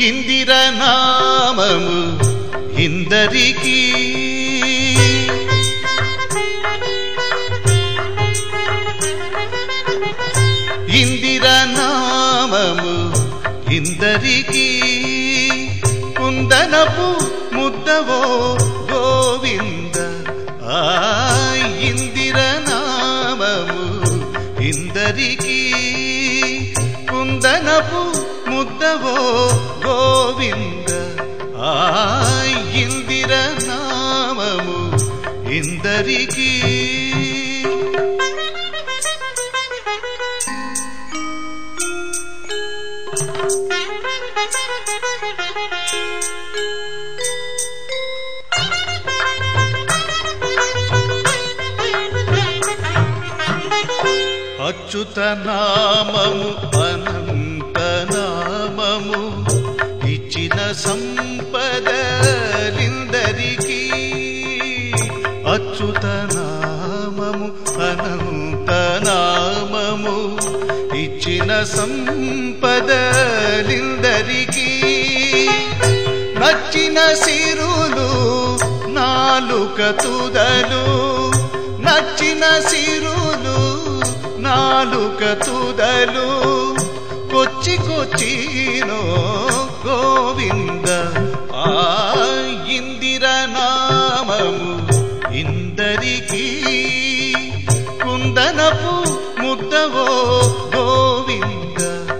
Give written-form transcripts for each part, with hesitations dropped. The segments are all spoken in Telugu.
ఇందిర నామము ఇందరికీ ఇందిర నామము ఇందరికీ కుందనపు ముద్దవో గోవింద ఇందిర నామము ఇందరికీ కుందనపు ముద్దవో గోవింద ఇందిర నామము ఇందరికీ అచ్యుత నామము అనంత నామము ఇచ్చిన సంపదలిందరికీ అచ్యుత నామము అనంత నామము ఇచ్చిన సంపదలిందరికీ నచ్చిన సిరులు నాలుక తుదలు నచ్చిన సిరులు నాలుక తుదలు కొచ్చి కొచ్చినో గోవింద ఇందిర నామము ఇందరికీ కుందనపు ముద్దవో గోవింద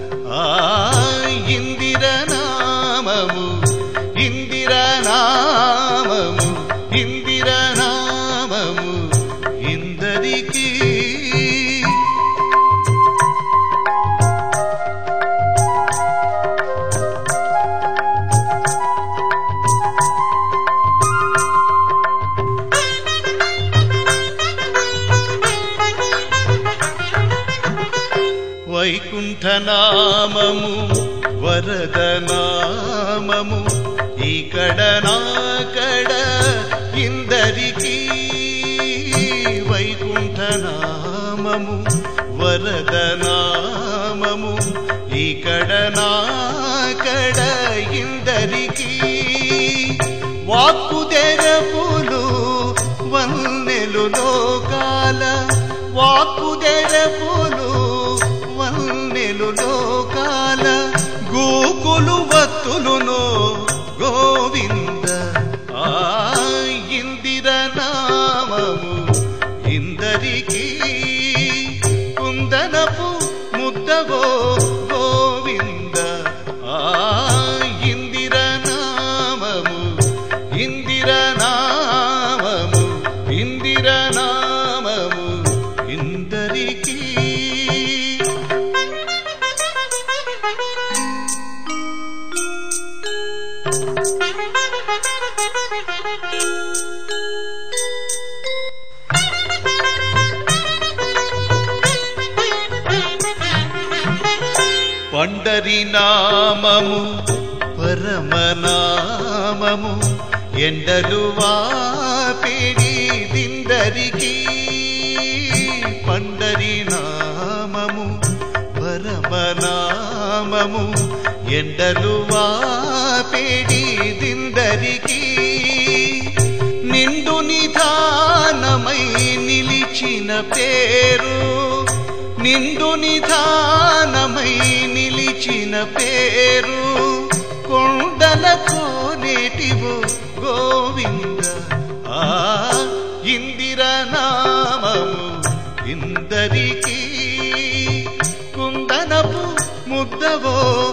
ఇందిర నామము ఇందిర నామము ఇందిర నామము ఇందరికీ వైకుంఠ నామము వరద నామము ఇక్కడ నాకడ ఇందరికీ వైకుంఠ నామము వరద నామము ఇక్కడ నాకడ ఇందరికీ వాక్కు తెరపులు వన్నెలు లోకాల వాక్కు తెరపులు వన్నెలు లోకాల గోకులు వత్తులునో గోవింద ఇందిర నామము ఇందరికీ కుందనపు ముద్దవో గోవింద ఇందిర నామము ఇందిర నామము ఇందిర నామము ఇందరికీ పండరి నామము పరమనామము ఎండలు వాపిడిదిందరికీ పండరి నామము పరమనామము ఎండలు వాపిడిదిందరికీ నిండు నిధానమై నిలిచిన పేరు నిండు నిధానమై నిలిచిన పేరు కొండలకు నేటివో గోవింద ఇందిర నామము ఇందరికీ కుందనపు ముద్దవో